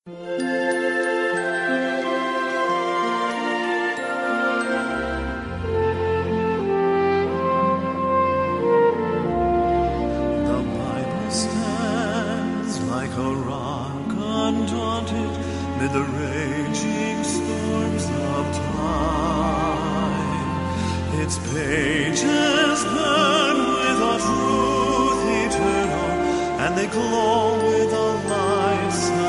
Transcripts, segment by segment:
Bible stands like a rock undaunted mid the raging storms of time. Its pages burn with a truth eternal, and they glow with a light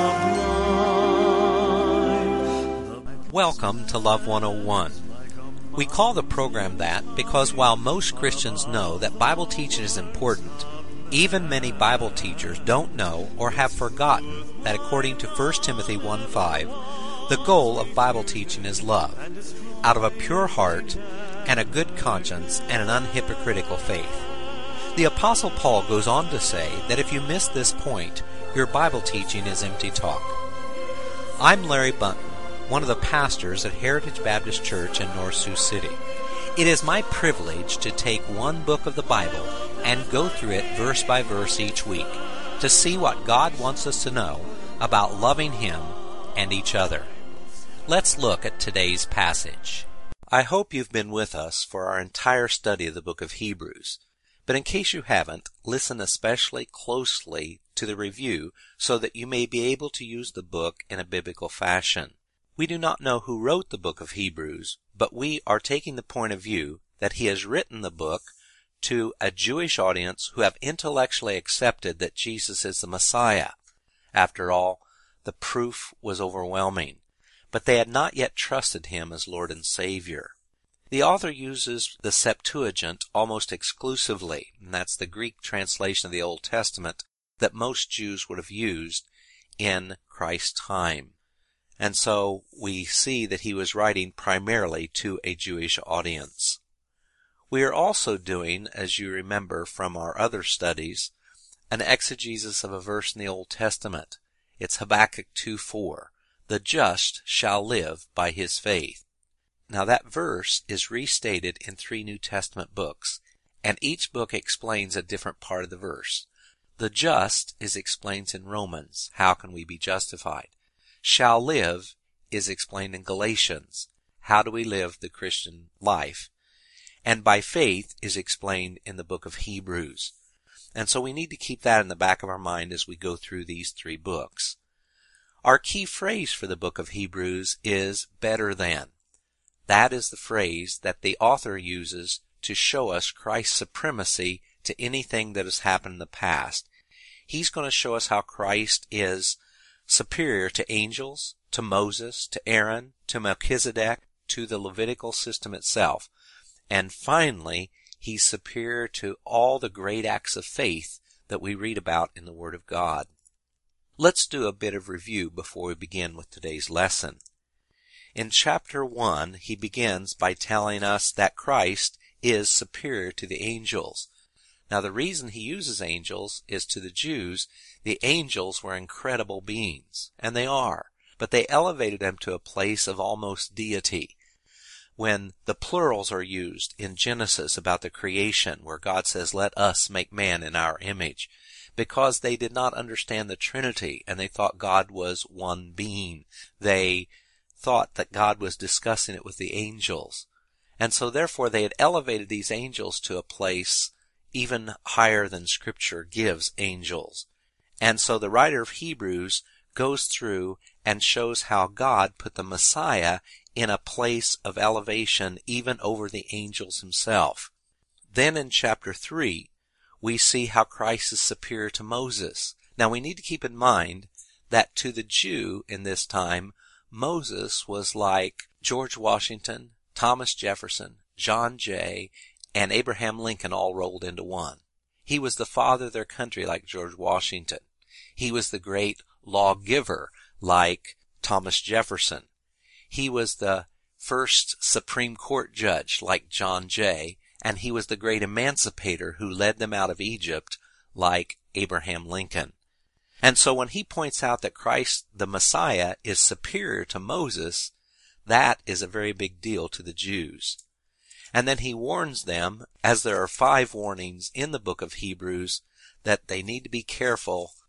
sublime. Welcome to Love 101. We call the program that because while most Christians know that Bible teaching is important, even many Bible teachers don't know or have forgotten that according to 1 Timothy 1:5, the goal of Bible teaching is love, out of a pure heart and a good conscience and an unhypocritical faith. The Apostle Paul goes on to say that if you miss this point, your Bible teaching is empty talk. I'm Larry Bunton, one of the pastors at Heritage Baptist Church in North Sioux City. It is my privilege to take one book of the Bible and go through it verse by verse each week to see what God wants us to know about loving Him and each other. Let's look at today's passage. I hope you've been with us for our entire study of the book of Hebrews, but in case you haven't, listen especially closely to the review so that you may be able to use the book in a biblical fashion. We do not know who wrote the book of Hebrews, but we are taking the point of view that he has written the book to a Jewish audience who have intellectually accepted that Jesus is the Messiah. After all, the proof was overwhelming, but they had not yet trusted him as Lord and Savior. The author uses the Septuagint almost exclusively, and that's the Greek translation of the Old Testament that most Jews would have used in Christ's time. And so we see that he was writing primarily to a Jewish audience. We are also doing, as you remember from our other studies, an exegesis of a verse in the Old Testament. It's Habakkuk 2:4. The just shall live by his faith. Now that verse is restated in 3 New Testament books, and each book explains a different part of the verse. The just is explained in Romans. How can we be justified? Shall live is explained in Galatians. How do we live the Christian life? And by faith is explained in the book of Hebrews. And so we need to keep that in the back of our mind as we go through these 3 books. Our key phrase for the book of Hebrews is better than. That is the phrase that the author uses to show us Christ's supremacy to anything that has happened in the past. He's going to show us how Christ is superior to angels, to Moses, to Aaron, to Melchizedek, to the Levitical system itself. And finally, he's superior to all the great acts of faith that we read about in the Word of God. Let's do a bit of review before we begin with today's lesson. In chapter 1, he begins by telling us that Christ is superior to the angels. Now the reason he uses angels is to the Jews, the angels were incredible beings, and they are, but they elevated them to a place of almost deity. When the plurals are used in Genesis about the creation, where God says, let us make man in our image, because they did not understand the Trinity, and they thought God was one being. They thought that God was discussing it with the angels. And so therefore they had elevated these angels to a place even higher than Scripture gives angels. And so the writer of Hebrews goes through and shows how God put the Messiah in a place of elevation even over the angels himself. Then in chapter 3, we see how Christ is superior to Moses. Now we need to keep in mind that to the Jew in this time, Moses was like George Washington, Thomas Jefferson, John Jay, and Abraham Lincoln all rolled into one. He was the father of their country like George Washington. He was the great lawgiver like Thomas Jefferson. He was the first Supreme Court judge like John Jay, and he was the great emancipator who led them out of Egypt like Abraham Lincoln. And so when he points out that Christ, the Messiah, is superior to Moses, that is a very big deal to the Jews. And then he warns them, as there are 5 warnings in the book of Hebrews, that they need to be careful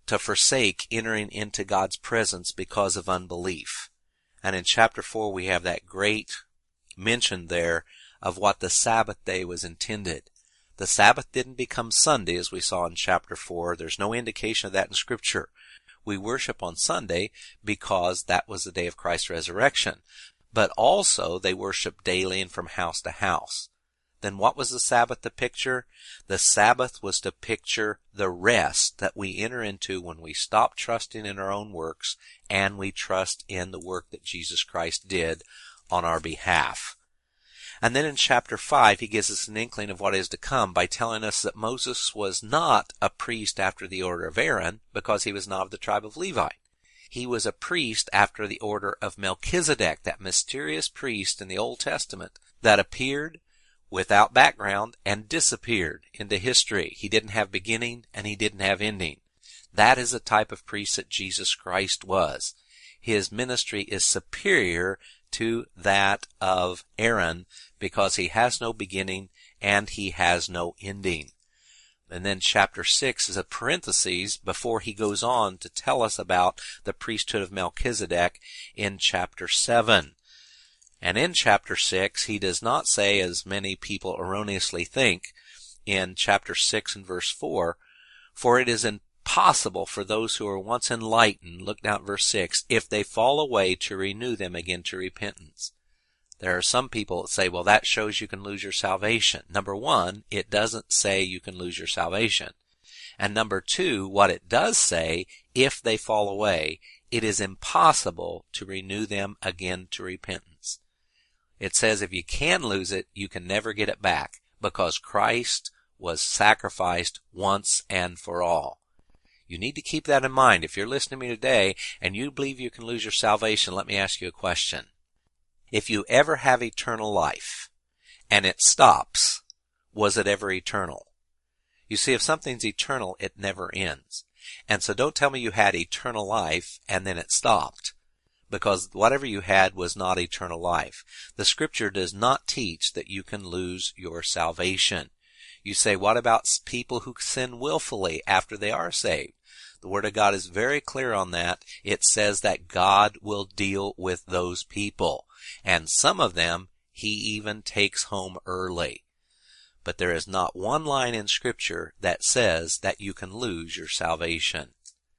to forsake entering into God's presence because of unbelief. And in chapter 4 we have that great mention there of what the Sabbath day was intended. The Sabbath didn't become Sunday as we saw in chapter 4. There's no indication of that in Scripture. We worship on Sunday because that was the day of Christ's resurrection. But also they worship daily and from house to house. Then what was the Sabbath to picture? The Sabbath was to picture the rest that we enter into when we stop trusting in our own works and we trust in the work that Jesus Christ did on our behalf. And then in chapter 5, he gives us an inkling of what is to come by telling us that Moses was not a priest after the order of Aaron because he was not of the tribe of Levi. He was a priest after the order of Melchizedek, that mysterious priest in the Old Testament that appeared without background and disappeared into history. He didn't have beginning and he didn't have ending. That is the type of priest that Jesus Christ was. His ministry is superior to that of Aaron because he has no beginning and he has no ending. And then chapter 6 is a parenthesis before he goes on to tell us about the priesthood of Melchizedek in chapter 7. And in chapter 6, he does not say, as many people erroneously think, in chapter 6 and verse 4, for it is impossible for those who are once enlightened, look down at verse 6, if they fall away to renew them again to repentance. There are some people that say, well, that shows you can lose your salvation. Number one, it doesn't say you can lose your salvation. And number two, what it does say, if they fall away, it is impossible to renew them again to repentance. It says if you can lose it, you can never get it back because Christ was sacrificed once and for all. You need to keep that in mind. If you're listening to me today and you believe you can lose your salvation, let me ask you a question. If you ever have eternal life and it stops, was it ever eternal? You see, if something's eternal, it never ends. And so don't tell me you had eternal life and then it stopped, because whatever you had was not eternal life. The Scripture does not teach that you can lose your salvation. You say, what about people who sin willfully after they are saved? The Word of God is very clear on that. It says that God will deal with those people. And some of them he even takes home early. But there is not one line in Scripture that says that you can lose your salvation.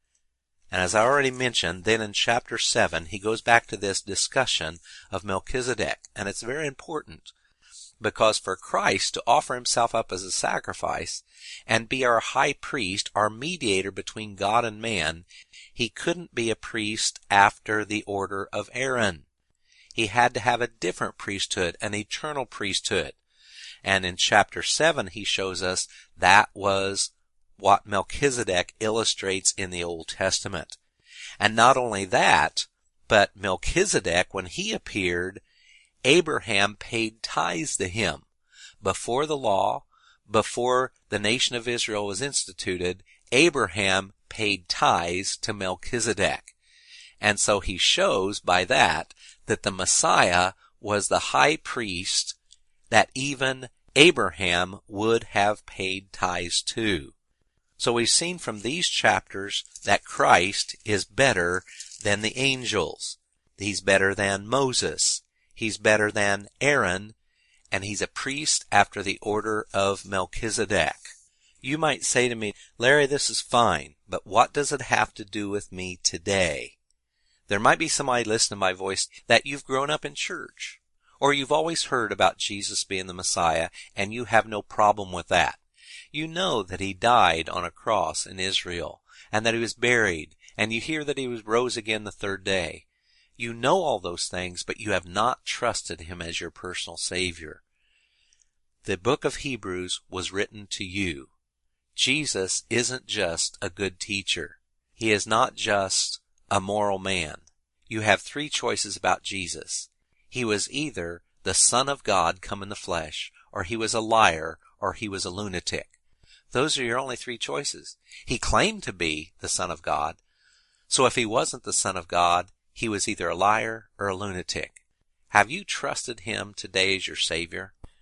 And as I already mentioned, then in chapter 7, he goes back to this discussion of Melchizedek. And it's very important because for Christ to offer himself up as a sacrifice and be our high priest, our mediator between God and man, he couldn't be a priest after the order of Aaron. He had to have a different priesthood, an eternal priesthood. And in chapter 7, he shows us that was what Melchizedek illustrates in the Old Testament. And not only that, but Melchizedek, when he appeared, Abraham paid tithes to him. Before the law, before the nation of Israel was instituted, Abraham paid tithes to Melchizedek. And so he shows by that the Messiah was the high priest that even Abraham would have paid tithes to. So we've seen from these chapters that Christ is better than the angels. He's better than Moses. He's better than Aaron. And he's a priest after the order of Melchizedek. You might say to me, Larry, this is fine, but what does it have to do with me today? There might be somebody listening to my voice that you've grown up in church, or you've always heard about Jesus being the Messiah, and you have no problem with that. You know that he died on a cross in Israel, and that he was buried, and you hear that he rose again the third day. You know all those things, but you have not trusted him as your personal Savior. The book of Hebrews was written to you. Jesus isn't just a good teacher. He is not just a moral man. You have three choices about Jesus. He was either the Son of God come in the flesh, or he was a liar, or he was a lunatic. Those are your only three choices. He claimed to be the Son of God. So if he wasn't the Son of God, he was either a liar or a lunatic. Have you trusted him today as your Savior?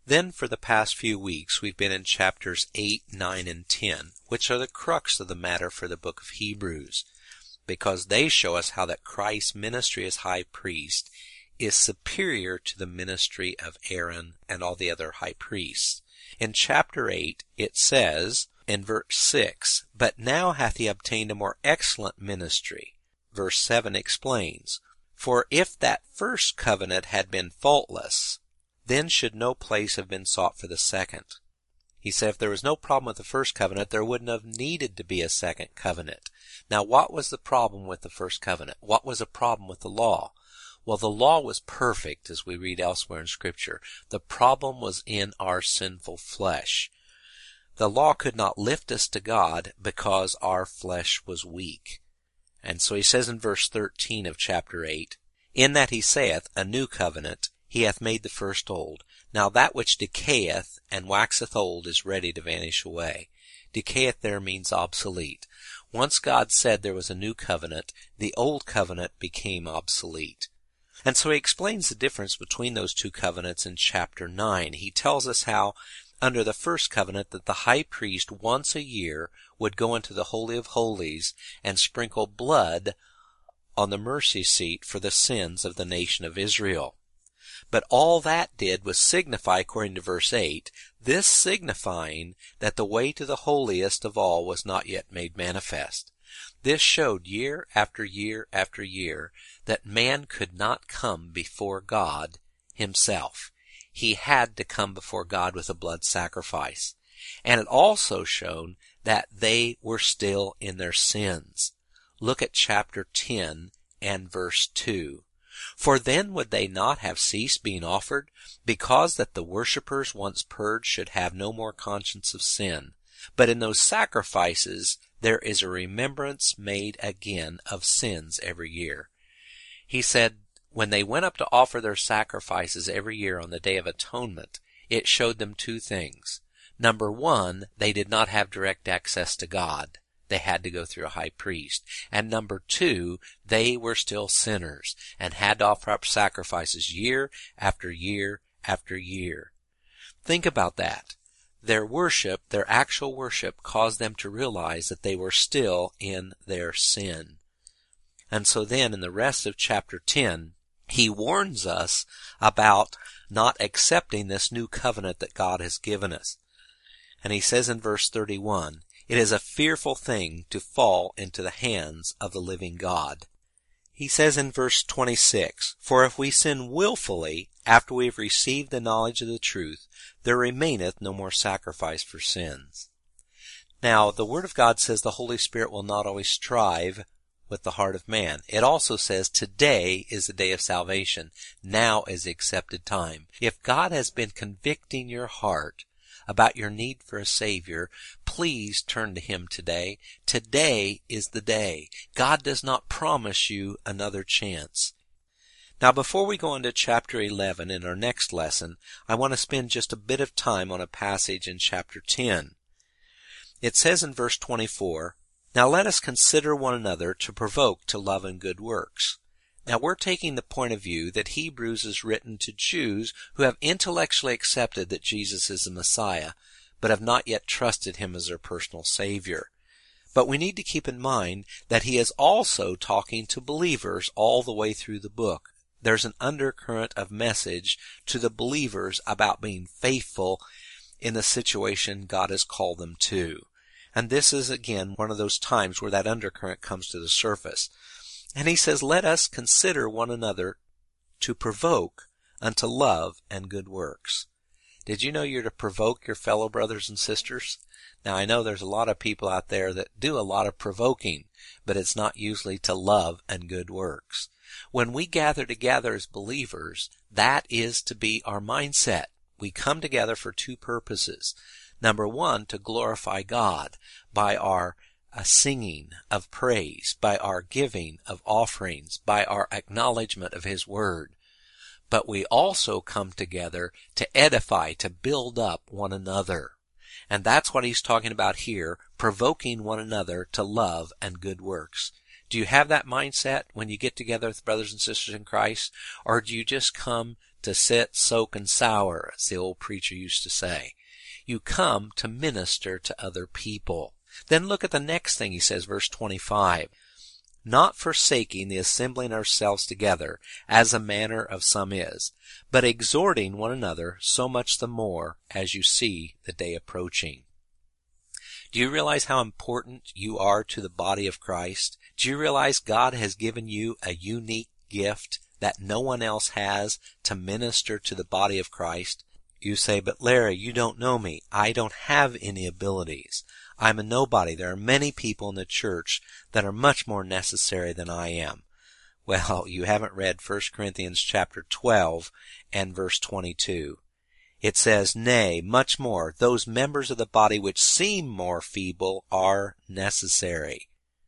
Then for the past few weeks we've been in chapters 8, 9, and 10, which are the crux of the matter for the book of Hebrews, because they show us how that Christ's ministry as high priest is superior to the ministry of Aaron and all the other high priests. In chapter 8 it says, in verse 6, "But now hath he obtained a more excellent ministry." Verse 7 explains, "For if that first covenant had been faultless, then should no place have been sought for the second." He said if there was no problem with the first covenant, there wouldn't have needed to be a second covenant. Now, what was the problem with the first covenant? What was the problem with the law? Well, the law was perfect, as we read elsewhere in Scripture. The problem was in our sinful flesh. The law could not lift us to God because our flesh was weak. And so he says in verse 13 of chapter 8, "In that he saith, a new covenant, he hath made the first old. Now that which decayeth and waxeth old is ready to vanish away." Decayeth there means obsolete. Once God said there was a new covenant, the old covenant became obsolete. And so he explains the difference between those two covenants in chapter 9. He tells us how, under the first covenant, that the high priest once a year would go into the Holy of Holies and sprinkle blood on the mercy seat for the sins of the nation of Israel. But all that did was signify, according to verse 8, this signifying that the way to the holiest of all was not yet made manifest. This showed year after year after year that man could not come before God himself. He had to come before God with a blood sacrifice. And it also showed that they were still in their sins. Look at chapter 10 and verse 2. "For then would they not have ceased being offered, because that the worshippers once purged should have no more conscience of sin. But in those sacrifices there is a remembrance made again of sins every year." He said when they went up to offer their sacrifices every year on the Day of Atonement, it showed them two things. Number one, they did not have direct access to God. They had to go through a high priest. And number two, they were still sinners and had to offer up sacrifices year after year after year. Think about that. Their worship, their actual worship, caused them to realize that they were still in their sin. And so then in the rest of chapter 10, he warns us about not accepting this new covenant that God has given us. And he says in verse 31, "It is a fearful thing to fall into the hands of the living God." He says in verse 26, "For if we sin willfully, after we have received the knowledge of the truth, there remaineth no more sacrifice for sins." Now, the Word of God says the Holy Spirit will not always strive with the heart of man. It also says today is the day of salvation. Now is the accepted time. If God has been convicting your heart about your need for a Savior, please turn to Him today. Today is the day. God does not promise you another chance. Now, before we go into chapter 11 in our next lesson, I want to spend just a bit of time on a passage in chapter 10. It says in verse 24, "Now let us consider one another to provoke to love and good works." Now we're taking the point of view that Hebrews is written to Jews who have intellectually accepted that Jesus is the Messiah, but have not yet trusted Him as their personal Savior. But we need to keep in mind that he is also talking to believers all the way through the book. There's an undercurrent of message to the believers about being faithful in the situation God has called them to. And this is again one of those times where that undercurrent comes to the surface. And he says, "Let us consider one another to provoke unto love and good works." Did you know you're to provoke your fellow brothers and sisters? Now I know there's a lot of people out there that do a lot of provoking, but it's not usually to love and good works. When we gather together as believers, that is to be our mindset. We come together for two purposes. Number one, to glorify God by our singing of praise, by our giving of offerings, by our acknowledgement of His Word. But we also come together to edify, to build up one another. And that's what he's talking about here, provoking one another to love and good works. Do you have that mindset when you get together with brothers and sisters in Christ? Or do you just come to sit, soak, and sour, as the old preacher used to say. You come to minister to other people. Then look at the next thing he says, verse 25. Not forsaking the assembling ourselves together, as the manner of some is, but exhorting one another, so much the more as you see the day approaching. Do you realize how important you are to the body of Christ? Do you realize God has given you a unique gift that no one else has to minister to the body of Christ? You say, but Larry, you don't know me. I don't have any abilities. I'm a nobody. There are many people in the church that are much more necessary than I am. Well, you haven't read 1 Corinthians chapter 12 and verse 22. It says, nay, much more, those members of the body which seem more feeble are necessary.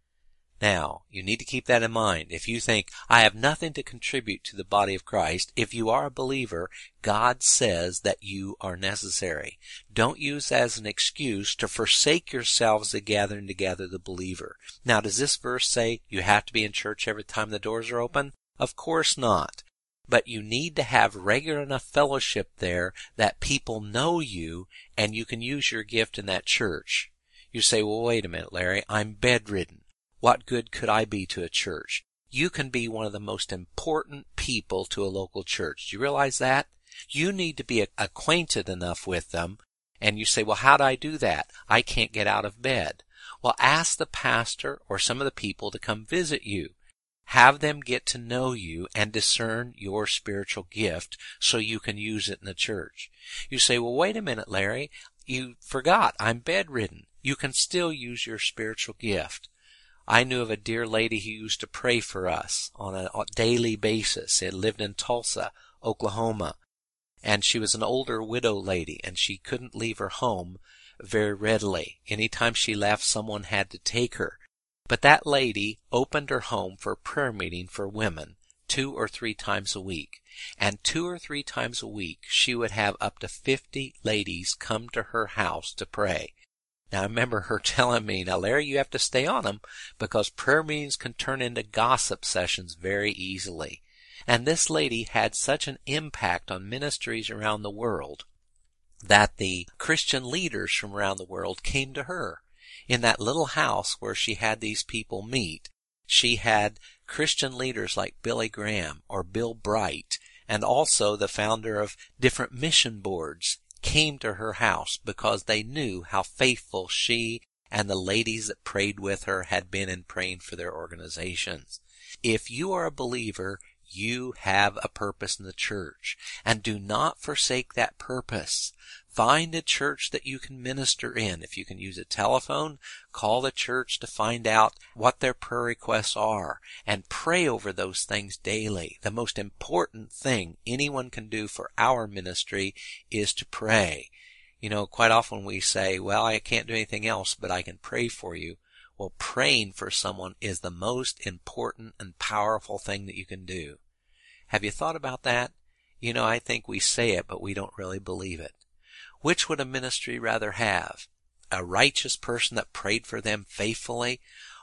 Now, you need to keep that in mind. If you think, I have nothing to contribute to the body of Christ, if you are a believer, God says that you are necessary. Don't use that as an excuse to forsake yourselves the gathering together the believer. Now, does this verse say you have to be in church every time the doors are open? Of course not. But you need to have regular enough fellowship there that people know you and you can use your gift in that church. You say, well, wait a minute, Larry, I'm bedridden. What good could I be to a church? You can be one of the most important people to a local church. Do you realize that? You need to be acquainted enough with them. And you say, well, how do I do that? I can't get out of bed. Well, ask the pastor or some of the people to come visit you. Have them get to know you and discern your spiritual gift so you can use it in the church. You say, well, wait a minute, Larry. You forgot I'm bedridden. You can still use your spiritual gift. I knew of a dear lady who used to pray for us on a daily basis. It lived in Tulsa, Oklahoma. And she was an older widow lady, and she couldn't leave her home very readily. Anytime she left, someone had to take her. But that lady opened her home for a prayer meeting for women 2 or 3 times a week. And 2 or 3 times a week, she would have up to 50 ladies come to her house to pray. Now, I remember her telling me, now, Larry, you have to stay on them because prayer meetings can turn into gossip sessions very easily. And this lady had such an impact on ministries around the world that the Christian leaders from around the world came to her. In that little house where she had these people meet, she had Christian leaders like Billy Graham or Bill Bright, and also the founder of different mission boards came to her house because they knew how faithful she and the ladies that prayed with her had been in praying for their organizations. If you are a believer, you have a purpose in the church, and do not forsake that purpose. Find a church that you can minister in. If you can use a telephone, call the church to find out what their prayer requests are and pray over those things daily. The most important thing anyone can do for our ministry is to pray. You know, quite often we say, well, I can't do anything else, but I can pray for you. Well, praying for someone is the most important and powerful thing that you can do. Have you thought about that? You know, I think we say it, but we don't really believe it. Which would a ministry rather have? A righteous person that prayed for them faithfully,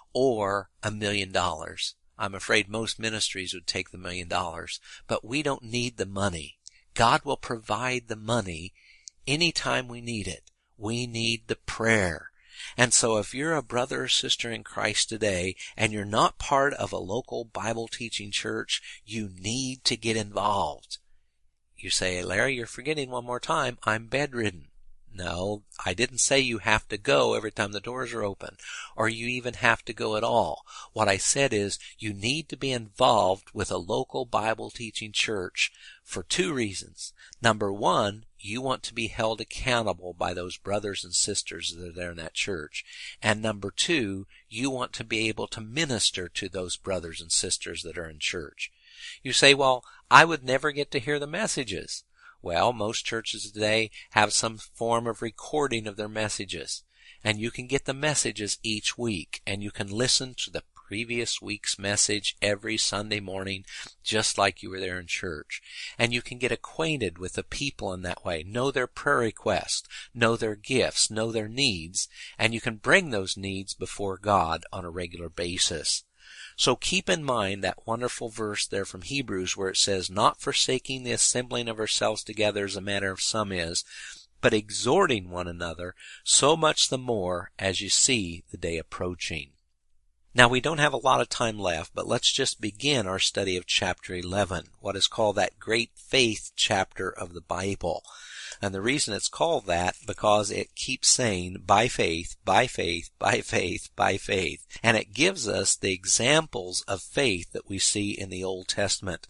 or $1 million? I'm afraid most ministries would take the $1 million, but we don't need the money. God will provide the money anytime we need it. We need the prayer. And so if you're a brother or sister in Christ today and you're not part of a local Bible teaching church, you need to get involved. You say, Larry, you're forgetting one more time, I'm bedridden. No, I didn't say you have to go every time the doors are open, or you even have to go at all. What I said is you need to be involved with a local Bible teaching church for 2 reasons. Number 1, you want to be held accountable by those brothers and sisters that are there in that church. And number 2, you want to be able to minister to those brothers and sisters that are in church. You say, well, I would never get to hear the messages. Well, most churches today have some form of recording of their messages. And you can get the messages each week, and you can listen to the previous week's message every Sunday morning, just like you were there in church. And you can get acquainted with the people in that way, know their prayer requests, know their gifts, know their needs, and you can bring those needs before God on a regular basis. So keep in mind that wonderful verse there from Hebrews where it says, not forsaking the assembling of ourselves together as a manner of some is, but exhorting one another, so much the more as you see the day approaching. Now we don't have a lot of time left, but let's just begin our study of chapter 11, what is called that great faith chapter of the Bible. And the reason it's called that, because it keeps saying, by faith, by faith, by faith, by faith. And it gives us the examples of faith that we see in the Old Testament.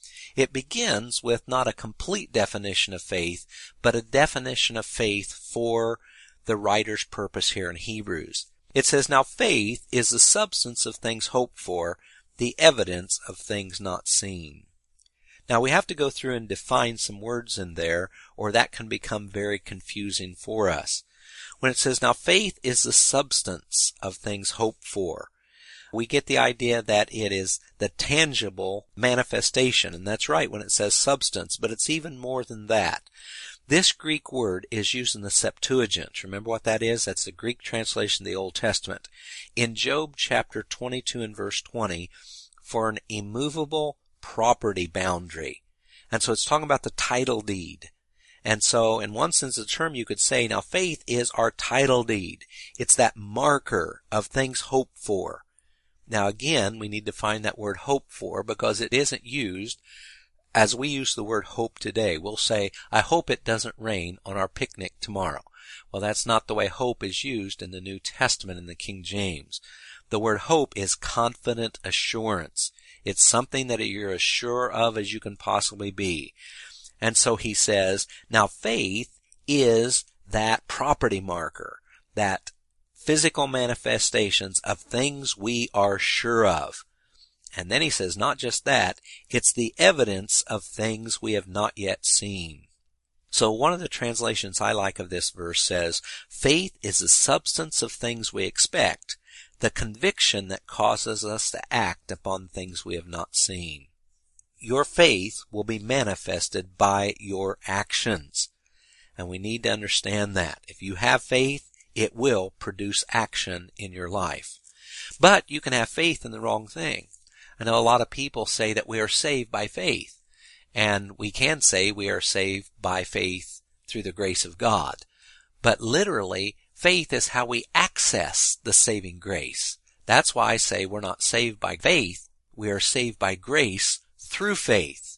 It begins with not a complete definition of faith, but a definition of faith for the writer's purpose here in Hebrews. It says, now faith is the substance of things hoped for, the evidence of things not seen. Now we have to go through and define some words in there, or that can become very confusing for us. When it says, now faith is the substance of things hoped for, we get the idea that it is the tangible manifestation, and that's right when it says substance, but it's even more than that. This Greek word is used in the Septuagint. Remember what that is? That's the Greek translation of the Old Testament. In Job chapter 22 and verse 20, for an immovable property boundary. And so it's talking about the title deed. And so in one sense of the term you could say, now faith is our title deed. It's that marker of things hoped for. Now again, we need to find that word hope for, because it isn't used as we use the word hope today. We'll say, I hope it doesn't rain on our picnic tomorrow. Well, that's not the way hope is used in the New Testament in the King James. The word hope is confident assurance. It's something that you're as sure of as you can possibly be. And so he says, now faith is that property marker, that physical manifestations of things we are sure of. And then he says, not just that, it's the evidence of things we have not yet seen. So one of the translations I like of this verse says, faith is the substance of things we expect, the conviction that causes us to act upon things we have not seen. Your faith will be manifested by your actions. And we need to understand that. If you have faith, it will produce action in your life. But you can have faith in the wrong thing. I know a lot of people say that we are saved by faith, and we can say we are saved by faith through the grace of God. But literally, faith is how we access the saving grace. That's why I say we're not saved by faith, we are saved by grace through faith.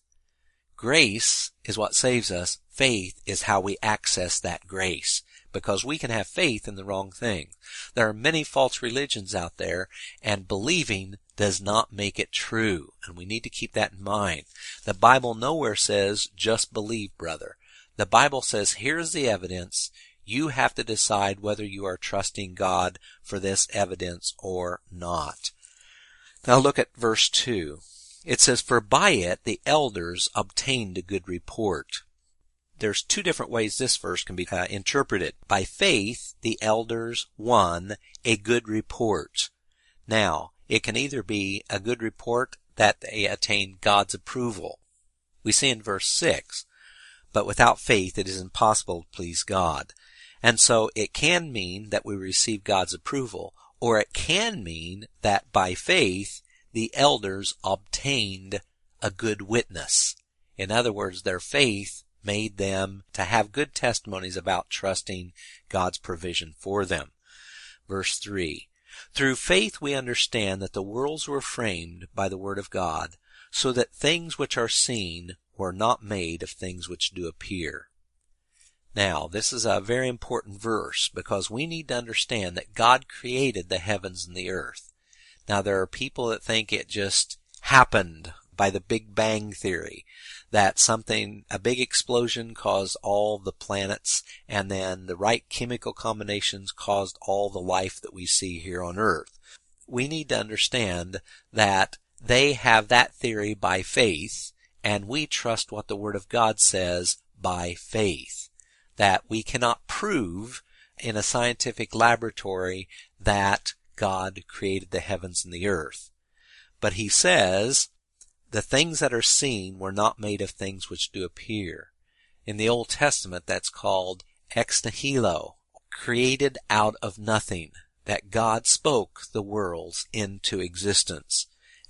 Grace is what saves us. Faith is how we access that grace, because we can have faith in the wrong thing. There are many false religions out there, and believing does not make it true, and we need to keep that in mind. The Bible nowhere says, just believe, brother. The Bible says, here's the evidence. You have to decide whether you are trusting God for this evidence or not. Now look at verse 2. It says, for by it the elders obtained a good report. There's two different ways this verse can be interpreted. By faith, the elders won a good report. Now, it can either be a good report that they attained God's approval. We see in verse 6, but without faith it is impossible to please God. And so it can mean that we receive God's approval, or it can mean that by faith the elders obtained a good witness. In other words, their faith made them to have good testimonies about trusting God's provision for them. Verse 3, through faith we understand that the worlds were framed by the word of God, so that things which are seen were not made of things which do appear. Now, this is a very important verse, because we need to understand that God created the heavens and the earth. Now, there are people that think it just happened by the Big Bang Theory, that a big explosion caused all the planets, and then the right chemical combinations caused all the life that we see here on Earth. We need to understand that they have that theory by faith, and we trust what the Word of God says by faith. That we cannot prove in a scientific laboratory that God created the heavens and the earth. But he says, the things that are seen were not made of things which do appear. In the Old Testament, that's called ex nihilo, created out of nothing, that God spoke the worlds into existence.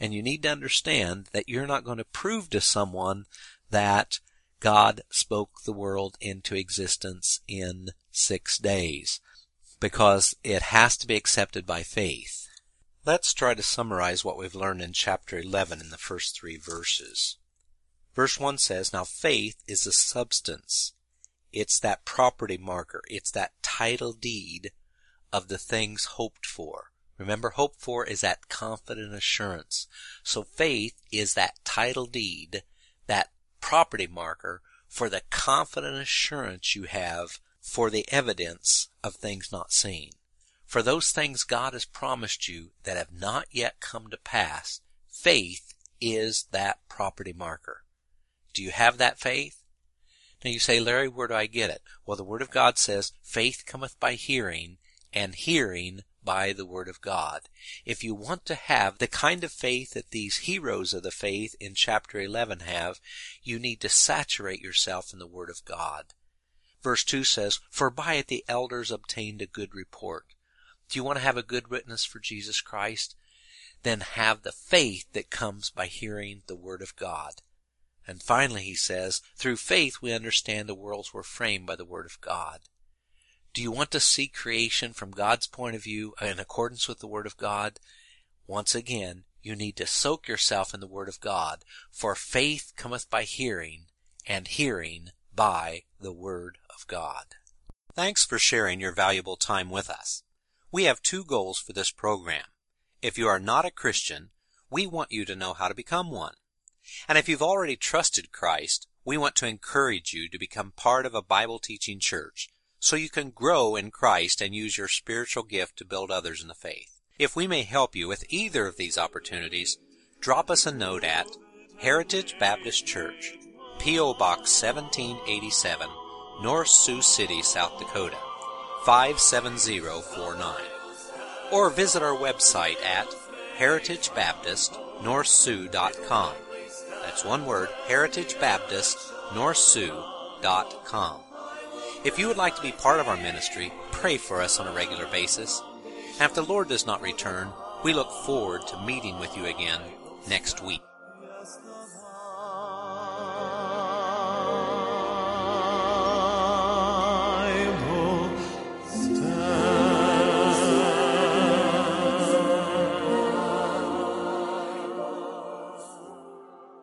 And you need to understand that you're not going to prove to someone that God spoke the world into existence in 6 days, because it has to be accepted by faith. Let's try to summarize what we've learned in chapter 11 in the first 3 verses. Verse 1 says, now faith is a substance. It's that property marker. It's that title deed of the things hoped for. Remember, hope for is that confident assurance. So faith is that title deed, that property marker for the confident assurance you have for the evidence of things not seen. For those things God has promised you that have not yet come to pass, faith is that property marker. Do you have that faith? Now you say, Larry, where do I get it? Well, the Word of God says, faith cometh by hearing, and hearing by the Word of God. If you want to have the kind of faith that these heroes of the faith in chapter 11 have, you need to saturate yourself in the Word of God. Verse 2 says, for by it the elders obtained a good report. Do you want to have a good witness for Jesus Christ? Then have the faith that comes by hearing the Word of God. And finally he says, through faith we understand the worlds were framed by the Word of God. Do you want to see creation from God's point of view in accordance with the Word of God? Once again, you need to soak yourself in the Word of God, for faith cometh by hearing, and hearing by the Word of God. Thanks for sharing your valuable time with us. We have 2 goals for this program. If you are not a Christian, we want you to know how to become one. And if you've already trusted Christ, we want to encourage you to become part of a Bible-teaching church, so you can grow in Christ and use your spiritual gift to build others in the faith. If we may help you with either of these opportunities, drop us a note at Heritage Baptist Church, P.O. Box 1787, North Sioux City, South Dakota, 57049. Or visit our website at heritagebaptistnorthsioux.com. That's one word, heritagebaptistnorthsioux.com. If you would like to be part of our ministry, pray for us on a regular basis. And if the Lord does not return, we look forward to meeting with you again next week.